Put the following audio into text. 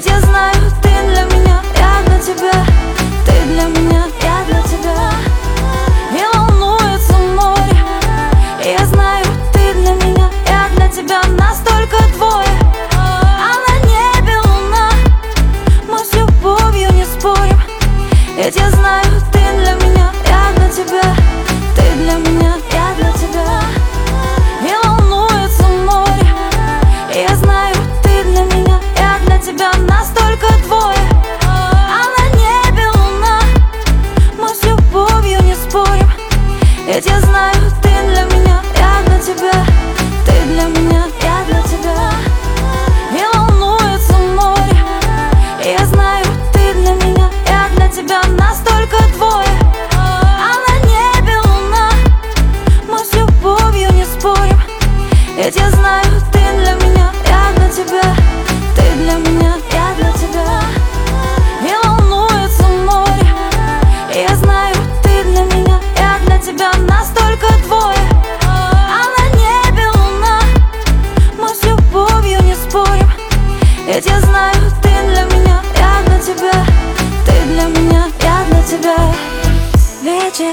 Ведь я знаю, ты для меня, я для тебя. Ты для меня, я для тебя. И волнуется море. И я знаю, ты для меня, я для тебя. Нас только двое, а на небе луна. Мы с любовью не спорим. Ведь я знаю, ты для меня, я для тебя. Ты для меня, я для тебя. И волнуется море. И я знаю, ты для меня, я для тебя. Нас только двое, а на небе луна. Мы с любовью не спорим. Ведь я знаю, ты для меня, я для тебя. Ты для меня, я для тебя. И волнуется море. И я знаю, ты для меня, я для тебя. Нас только двое, а на небе луна. Мы с любовью не спорим. Ведь я знаю,